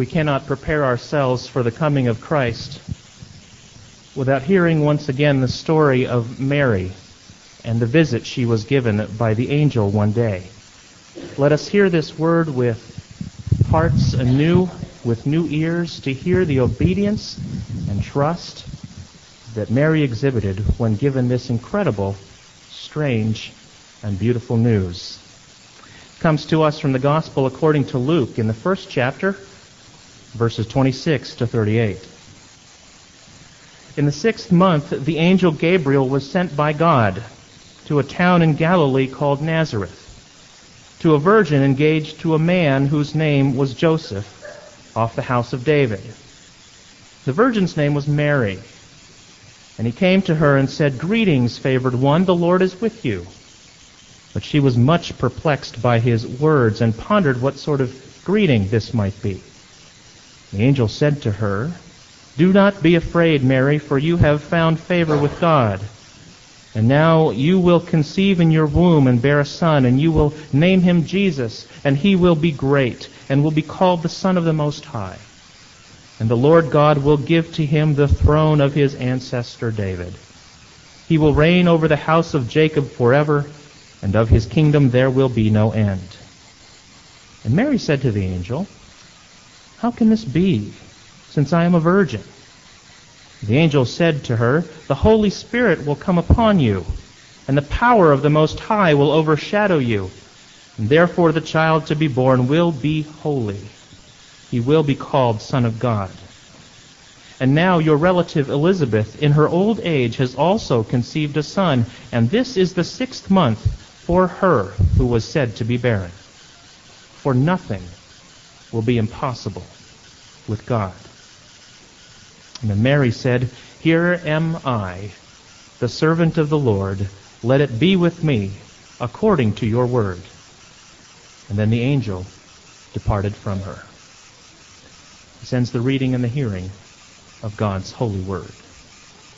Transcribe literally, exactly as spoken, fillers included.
we cannot prepare ourselves for the coming of Christ without hearing once again the story of Mary and the visit she was given by the angel one day. Let us hear this word with hearts anew, with new ears, to hear the obedience and trust that Mary exhibited when given this incredible, strange, and beautiful news. It comes to us from the Gospel according to Luke in the first chapter, verses twenty-six to thirty-eight. In the sixth month, the angel Gabriel was sent by God to a town in Galilee called Nazareth, to a virgin engaged to a man whose name was Joseph, of the house of David. The virgin's name was Mary. And he came to her and said, "Greetings, favored one, the Lord is with you." But she was much perplexed by his words and pondered what sort of greeting this might be. The angel said to her, "Do not be afraid, Mary, for you have found favor with God. And now you will conceive in your womb and bear a son, and you will name him Jesus, and he will be great, and will be called the Son of the Most High. And the Lord God will give to him the throne of his ancestor David. He will reign over the house of Jacob forever, and of his kingdom there will be no end." And Mary said to the angel, "How can this be, since I am a virgin?" The angel said to her, "The Holy Spirit will come upon you, and the power of the Most High will overshadow you. And therefore the child to be born will be holy. He will be called Son of God. And now your relative Elizabeth, in her old age, has also conceived a son, and this is the sixth month for her who was said to be barren. For nothing will be impossible with God." And then Mary said, "Here am I, the servant of the Lord. Let it be with me according to your word." And then the angel departed from her. This ends the reading and the hearing of God's holy word.